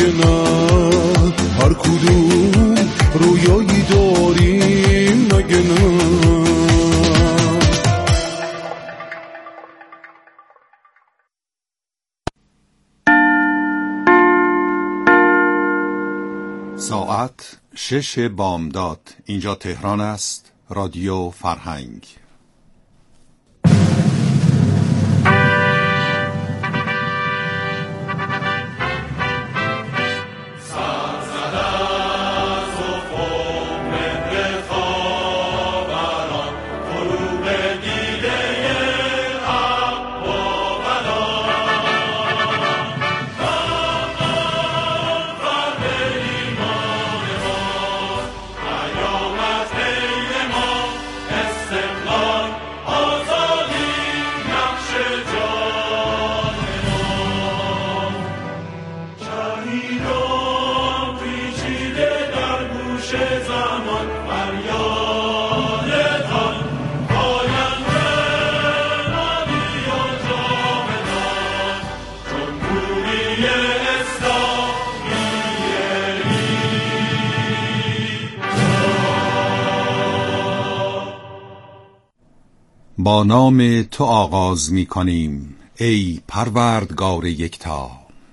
مگه نه؟ هر کدوم رویایی داریم مگه نه؟ ساعت 6 بامداد. اینجا تهران است. رادیو فرهنگ. با نام تو آغاز می کنیم ای پروردگار یکتا.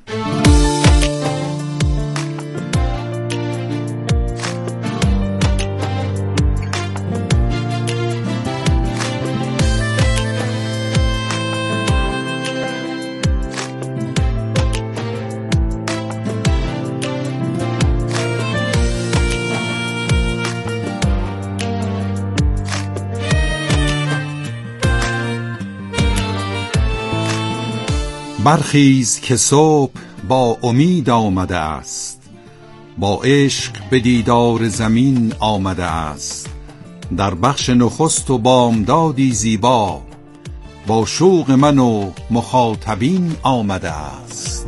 برخیز که صبح با امید آمده است، با عشق به دیدار زمین آمده است. در بخش نخست و بامدادی زیبا، با شوق من و مخاطبین آمده است.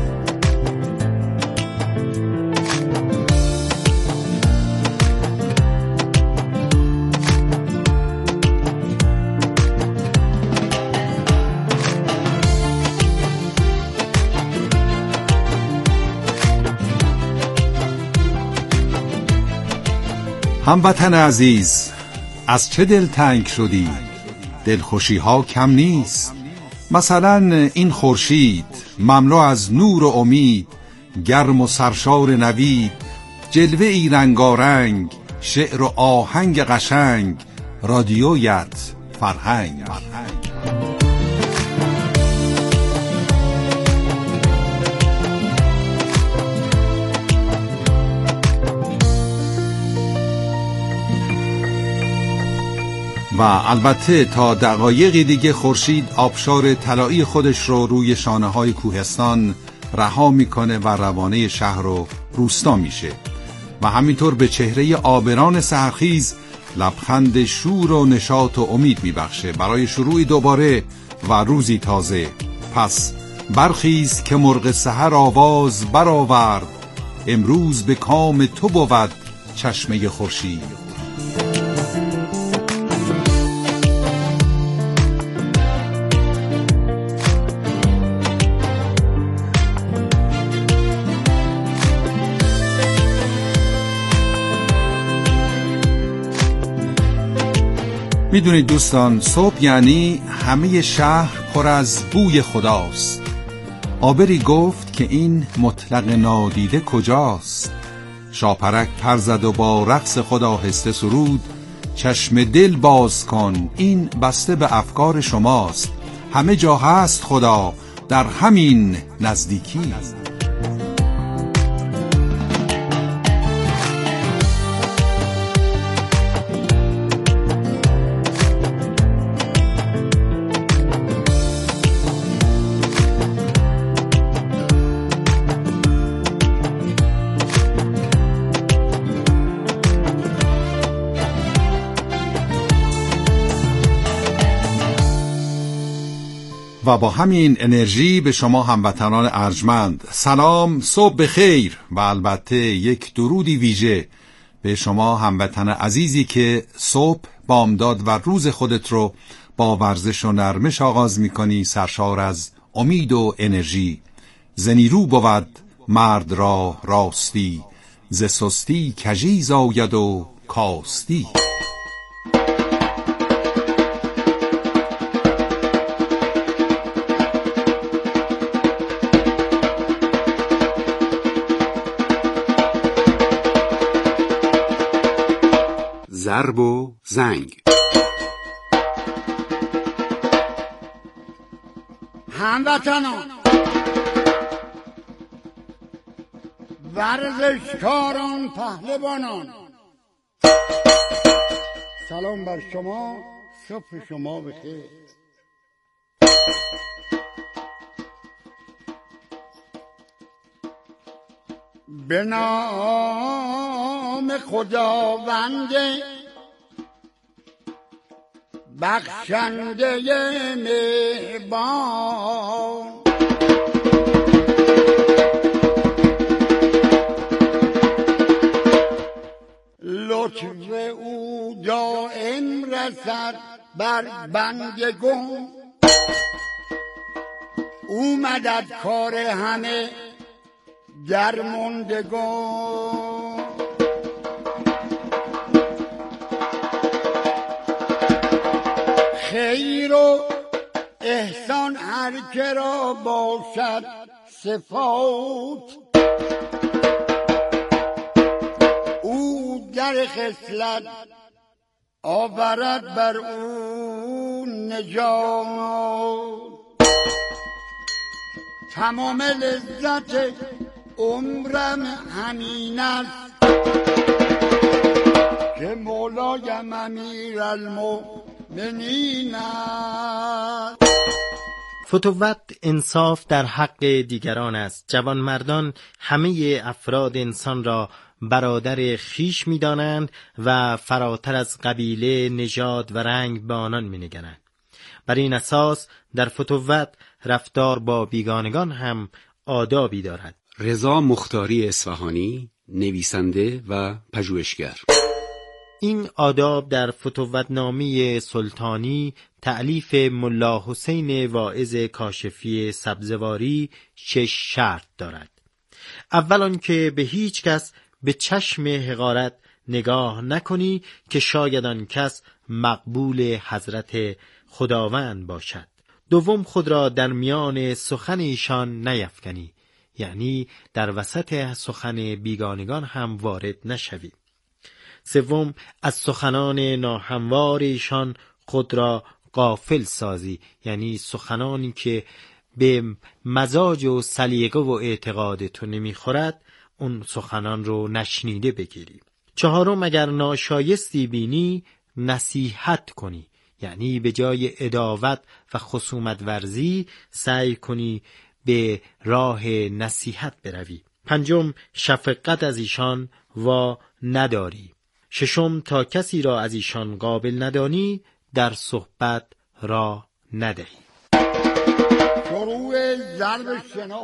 هموطن عزیز، از چه دلتنگ شدی؟ دلخوشی ها کم نیست. مثلا این خورشید مملو از نور و امید، گرم و سرشار نوید، جلوه ای رنگارنگ، شعر و آهنگ قشنگ، رادیویت فرهنگ. و البته تا دقایقی دیگه خورشید آبشار طلایی خودش رو روی شانه‌های کوهستان رها میکنه و روانه شهر و روستا میشه و همینطور به چهره آبران سحرخیز لبخند شور و نشاط و امید میبخشه برای شروع دوباره و روزی تازه. پس برخیز که مرغ سحر آواز برآورد، امروز به کام تو بود چشمه خورشید. میدونید دوستان، صبح یعنی همه شهر پر از بوی خداست. عابری گفت که این مطلق نادیده کجاست؟ شاپرک پر زد و با رقص خدا آهسته سرود، چشم دل باز کن این بسته به افکار شماست. همه جا هست خدا در همین نزدیکی. و با همین انرژی به شما هموطنان ارجمند سلام، صبح بخیر و البته یک درودی ویژه به شما هموطن عزیزی که صبح بامداد و روز خودت رو با ورزش و نرمش آغاز میکنی، سرشار از امید و انرژی. زنیرو بود مرد را راستی، ز سستی کژی زاید و کاستی. ضرب و زنگ. هموطنان، ورزشکاران، پهلوانان، سلام بر شما، صبح شما بخیر. به نام خداوند بخشنده مهربان، لطف او دائم رسد بر بندگان، او مددکار همه درماندگان. خیر و احسان هر که را باشد صفات، او در خصلت آورد بر او نجات. تمام لذت عمرم همین است که مولایم امیرالمؤمنین است. فتوت انصاف در حق دیگران است. جوانمردان همه افراد انسان را برادر خیش می دانند و فراتر از قبیله، نژاد و رنگ به آنان می نگرند. بر این اساس در فتوت رفتار با بیگانگان هم آدابی دارد. رضا مختاری اصفهانی، نویسنده و پژوهشگر. این آداب در فتوتنامه سلطانی تألیف ملا حسین واعظ کاشفی سبزواری 6 شرط دارد. اول آن که به هیچ کس به چشم حقارت نگاه نکنی که شاید آن کس مقبول حضرت خداوند باشد. دوم، خود را در میان سخن ایشان نیفکنی، یعنی در وسط سخن بیگانگان هم وارد نشوی. سوم، از سخنان ناهموار ایشان خود را غافل سازی، یعنی سخنانی که به مزاج و سلیقه و اعتقاد تو نمیخورد اون سخنان رو نشنیده بگیری. چهارم، اگر ناشایستی بینی نصیحت کنی، یعنی به جای عداوت و خصومت ورزی سعی کنی به راه نصیحت بروی. پنجم، شفقت از ایشان و نداری. ششم، تا کسی را از ایشان قابل ندانی در صحبت را ندهی. شروع ضرب شنو.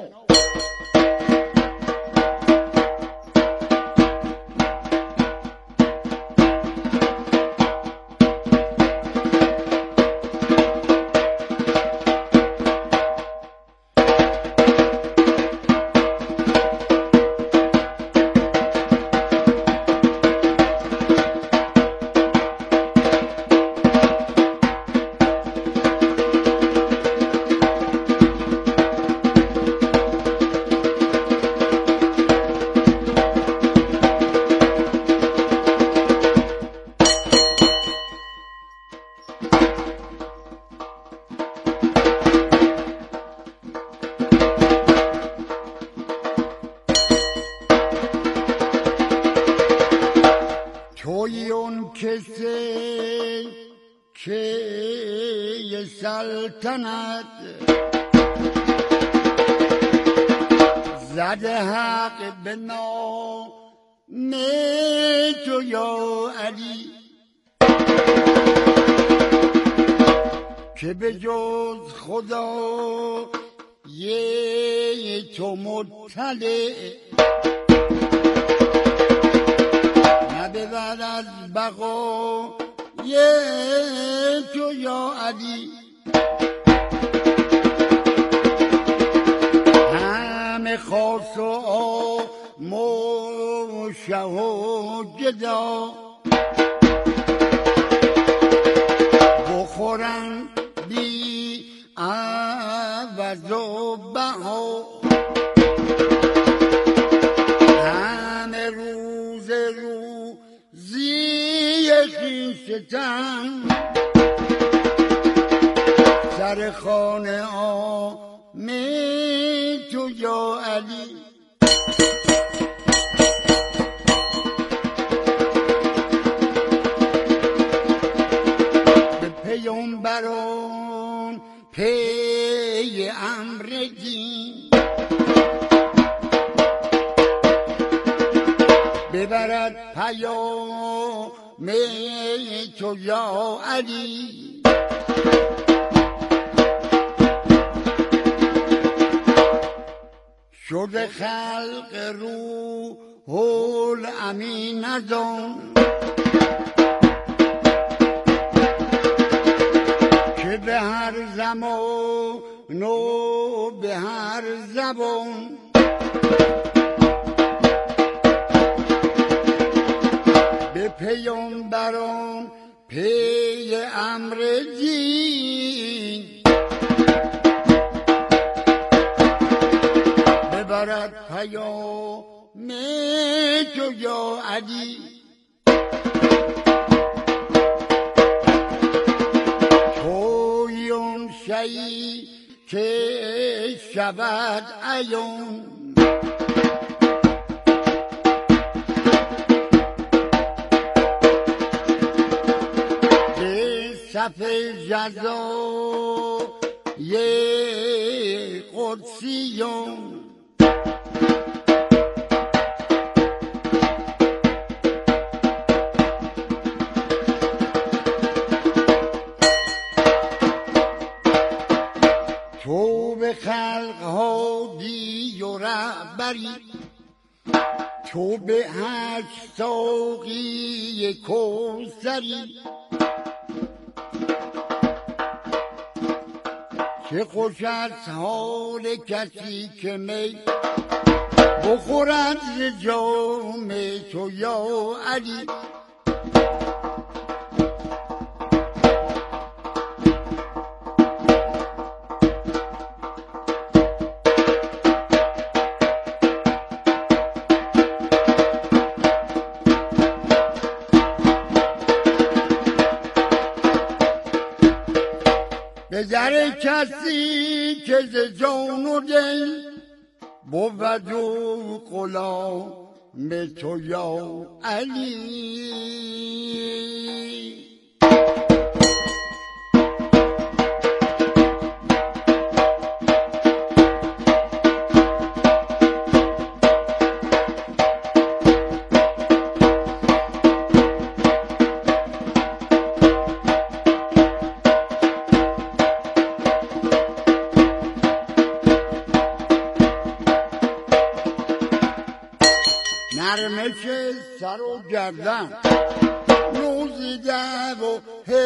توی اون کسی که یه سلطنت زده حق به نام تو یا علی، که به جز خدا یه تو مطلع نبود از بقا یه تو یا علی. همه همه خاص و عام و شه و گدا بخورن بی عوض و بها همه روز روزی خویشتن سر خانه آمین تو یا علی به پیامبران پی امر دین ببرد پیام تو یا علی شده خلق روح الامین از آن که به هر زمان و به هر زبان به پیامبران پی امر دین ببرد پیام تو یا علی توی اون شیئی که شود عیان به صف جزای قدسیان تو به خلق هادی و رهبری تو به هشت ساقی کوثری چه خوش است حال کسی که می بخورد ز جام تو یا علی به در کسی که ز جان و دل بود و غلام تو یا علی نرمش سر و گردن 19 و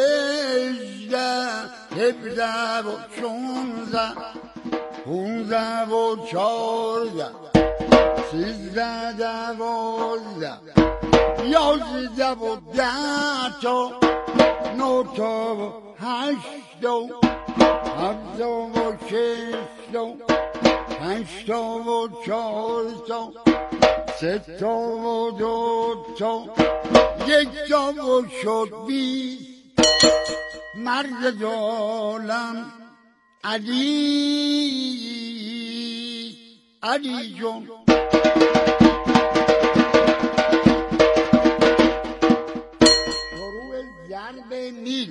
18 17 و 16 15 و 14 13 12 11 و 10 تا 9 تا و 8 تا 7 و 6 تا 5 تا و 4 تا 3 تا و 2 تا 1 تا و شد 20 مرد عالم علی جون شروع ضرب میل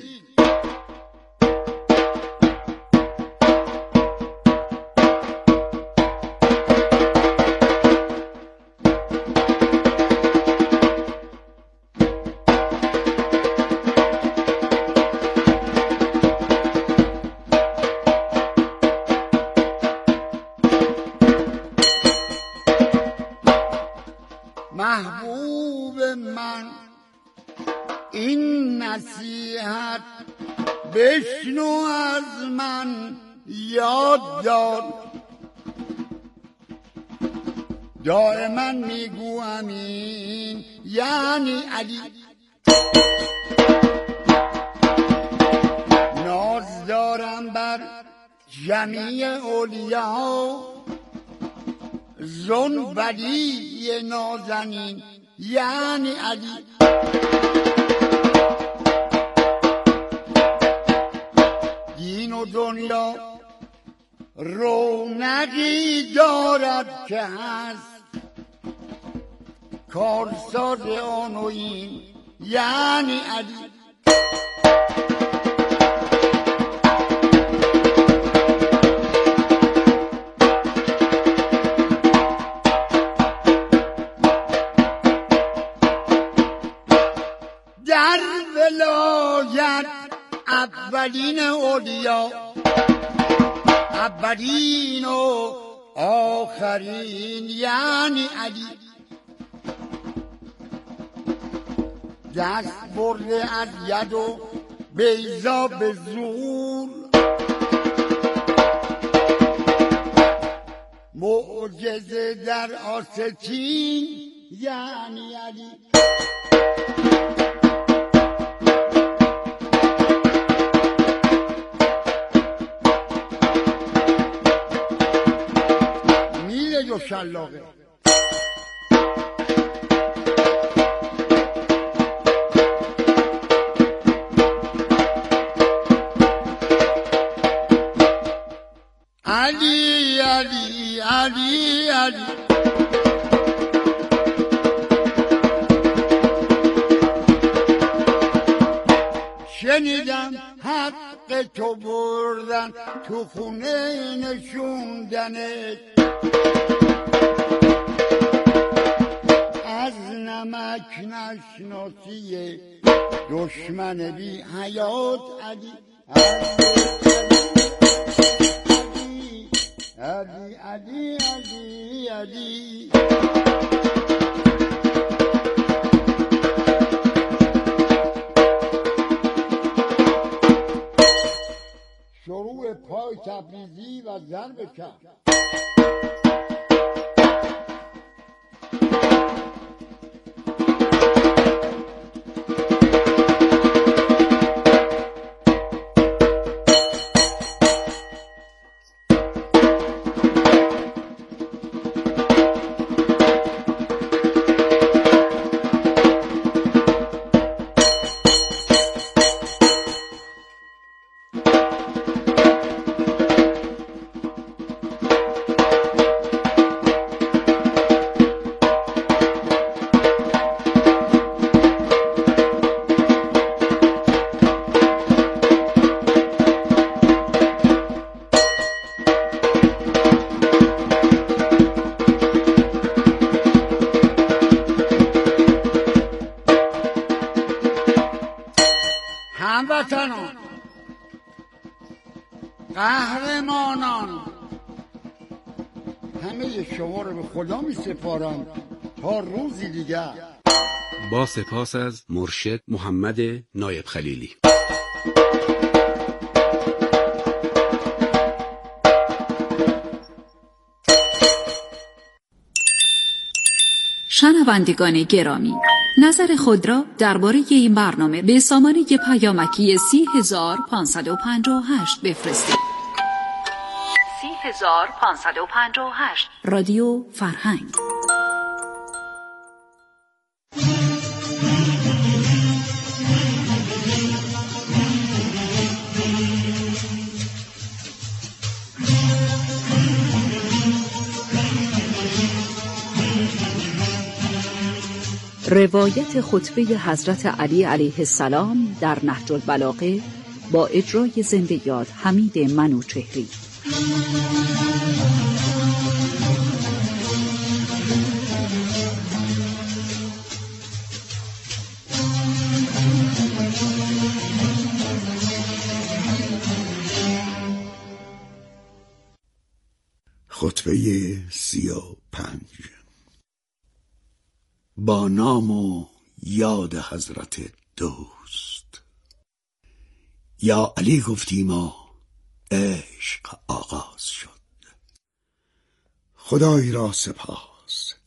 محبوب من این نصیحت بشنو از من یاد دار دائما میگو امین یعنی علی. ناز دارم بر جمیع اولیا، زن ولی نازنین یعنی علی. دین و دنیا رونقی دارد که هست، کارساز آن و این یعنی علی. در ولایت اولین اولیا، اولین و آخرین یعنی علی. دست برده از ید و بیضا به زور، معجزه در آستین یعنی علی. میله و شلاقه علی علی علی علی. شنیدم حق تو بردن تو خونه نشوندنت، از نمک نشناسی دشمن بی حیات علی. علی علی علی علی. شروع پای تبریزی و ضرب کف. هموطنان، قهرمانان، همه شما رو به خدا می سپارم تا روزی دیگر. با سپاس از مرشد محمد نایب خلیلی. شنوندگان گرامی، نظر خود را درباره این برنامه به سامانه پیامکی 30558 بفرستید. 30558 رادیو فرهنگ. روایت خطبه حضرت علی علیه السلام در نهج البلاغه با اجرای زنده یاد حمید منوچهری. خطبه 35. با نام و یاد حضرت دوست. یا علی گفتیم و عشق آغاز شد. خدای را سپاس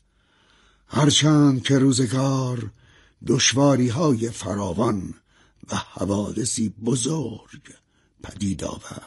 هرچند که روزگار دشواری های فراوان و حوادثی بزرگ پدید آورد،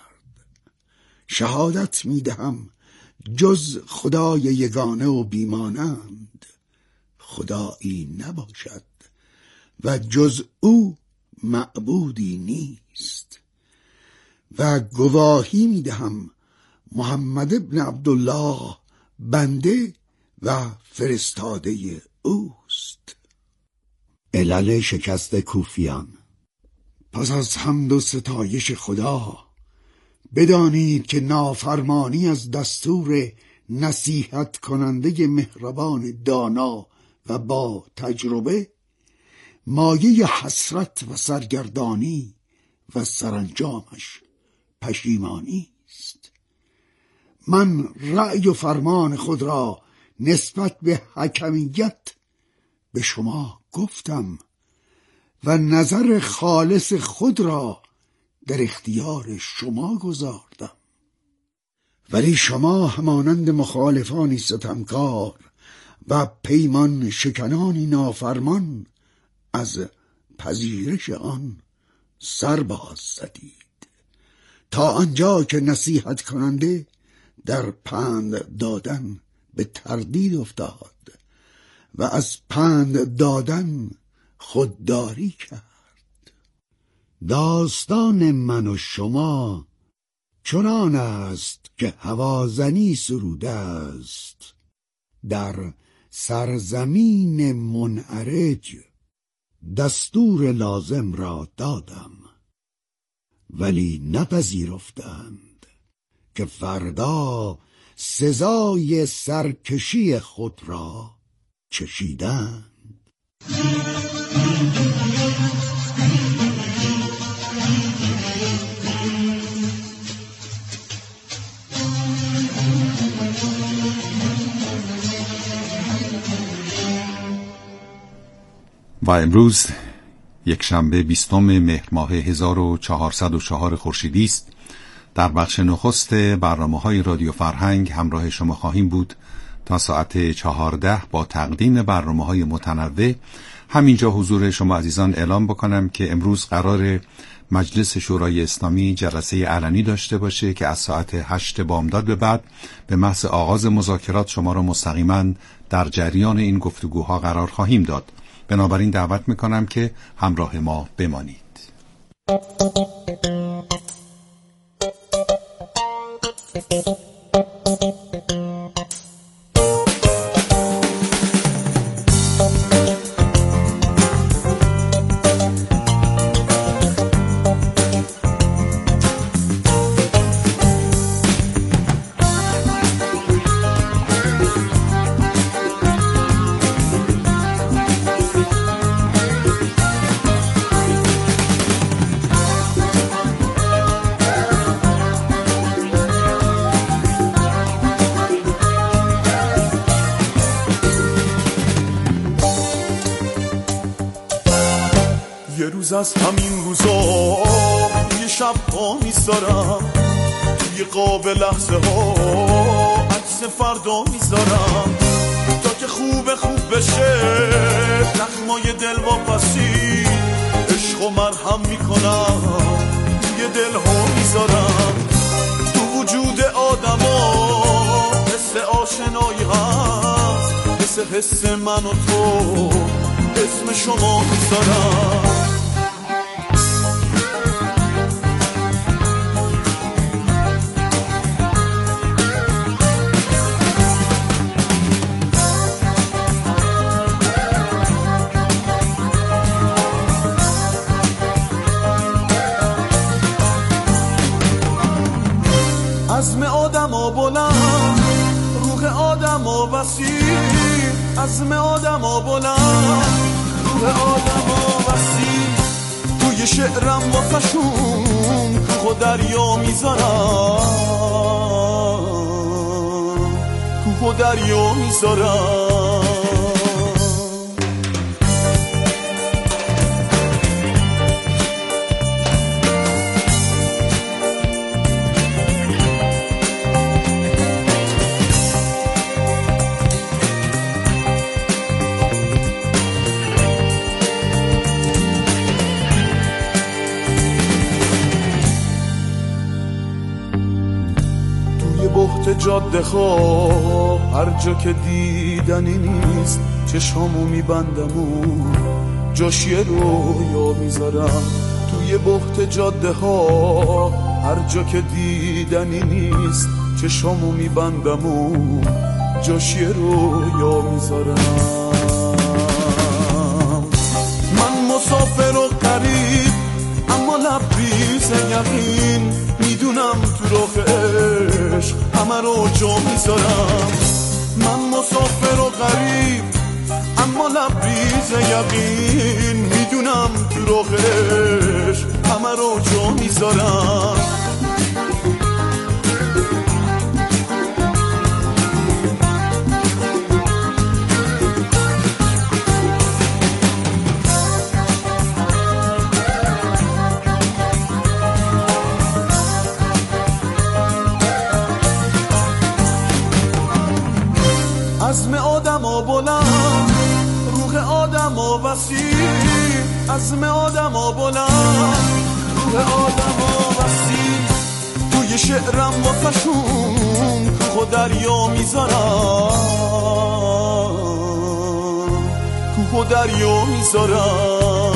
شهادت میدهم جز خدای یگانه و بیمانند خدایی نباشد و جز او معبودی نیست، و گواهی میدهم محمد ابن عبدالله بنده و فرستاده اوست. علل شکست کوفیان. پس از حمد و ستایش خدا بدانید که نافرمانی از دستور نصیحت کننده مهربان دانا و با تجربه مایه حسرت و سرگردانی و سرانجامش پشیمانی است. من رأی و فرمان خود را نسبت به حکمیت به شما گفتم و نظر خالص خود را در اختیار شما گذاردم، ولی شما همانند مخالفانی ستمکار و پیمان شکنانی نافرمان از پذیرش آن سر باز زدید، تا آنجا که نصیحت کننده در پند دادن به تردید افتاد و از پند دادن خودداری کرد. داستان من و شما چنان است که هوازنی سروده است: در سرزمین منعرج دستور لازم را دادم، ولی نپذیرفتند که فردا سزای سرکشی خود را چشیدند. و امروز یک شنبه 20 مهر ماه 1404 خورشیدی است. در بخش نخست برنامه‌های رادیو فرهنگ همراه شما خواهیم بود تا ساعت 14 با تقدیم برنامه‌های متنوع. همینجا حضور شما عزیزان اعلام بکنم که امروز قرار مجلس شورای اسلامی جلسه علنی داشته باشه که از ساعت 8 بامداد به بعد به محض آغاز مذاکرات شما را مستقیما در جریان این گفتگوها قرار خواهیم داد. بنابراین دعوت میکنم که همراه ما بمانید. یه روز از همین روزا یه شب ها میذارم، توی قاب لحظه ها عکس فردا میذارم، تا که خوب بشه زخمای دل واپسی عشق و مرهم میکنم، توی دل ها میذارم. تو وجود آدم ها حس آشنایی هست، حس من و تو اسم شما میذارم. عزم آدما بلند، روح آدما وسیع، عزم آدما بلند، روح آدما وسیع. توی شعرم واسشون کوه و دریا میذارم، کوه و دریا میذارم. جاده ها هر جا که دیدنی نیست چشامو میبندم و جاش یه رویا میذارم توی بحت جاده ها هر جا که دیدنی نیست چشامو میبندم و جاش یه رویا میذارم. من مسافر و غریب اما لبریز یقین میدونم تو راه عشق همه رو جا میذارم. من مسافر و غریب اما لبریز یقین میدونم تو راه عشق همه رو جا میذارم. عزم آدم ها بلند روح آدم ها وسیع عزم آدم ها بلند روح آدم ها وسیع توی شعرم واسشون کوه و دریا میذارم کوه و دریا میذارم.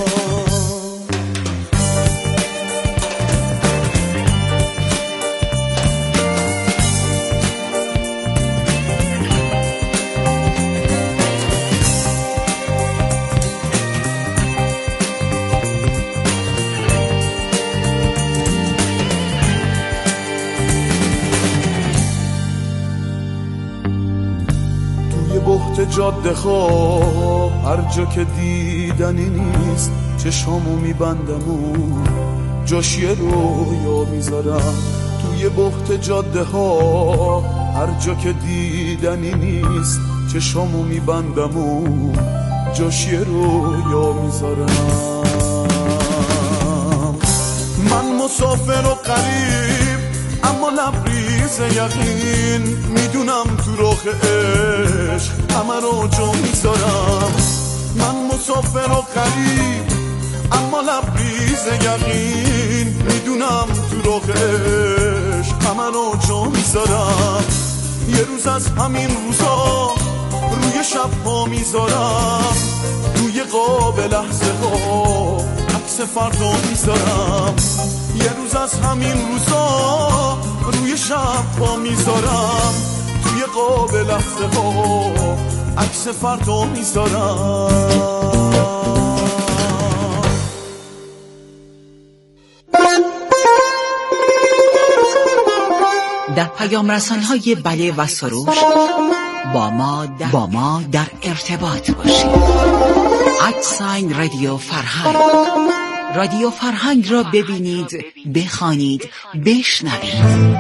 بحت جاده ها هر جا که دیدنی نیست چشامو میبندم و جاش یه رویا میذارم. توی بحت جاده ها هر جا که دیدنی نیست چشامو میبندم و جاش یه رویا میذارم. من مسافر و غریب اما لبریز یقین میدونم تو راه عشق همه رو جا میذارم. من مسافر و غریب اما لبریز یقین میدونم تو راه عشق همه رو جا میذارم. یه روز از همین روزا روی شب‌ها میذارم توی قاب لحظه ها عکس فردا میذارم. یه روز از همین روزا روی شب‌ها میذارم توی قاب لحظه ها عکس فردا میذارم. در پیام رسان‌های بله و سروش با ما در ارتباط باشید. @رادیو فرهنگ رادیو فرهنگ را ببینید، بخوانید، بشنوید.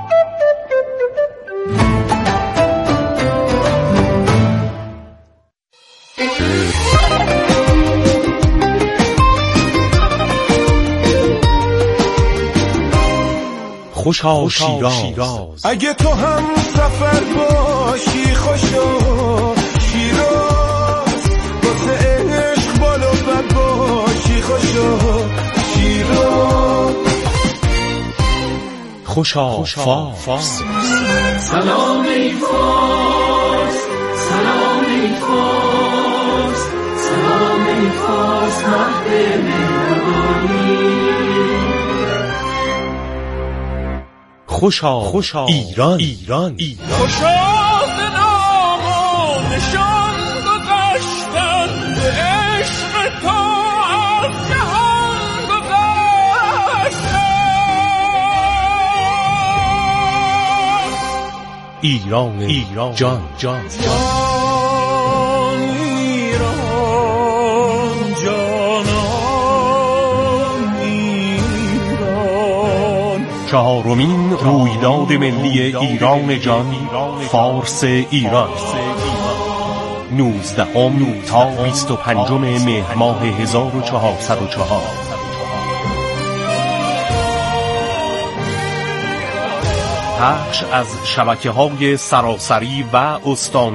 خوشا شیراز اگه تو هم سفر باشی خوشا شیراز واسه عشق بالا بر باشی خوشا شیراز خوشا فارس. سلام ای فارس سلام ای فارس سلام ای فارس مهد مهربانی. خوشا ایران خوشا به نام و نشان گذشتن به عشق تو از جهان گذشتن. ایران جان چهارمین رویداد ملی ایران جان فارس ایران 19 تا 25 مهر ماه 1404. پخش از شبکه‌های سراسری و استانی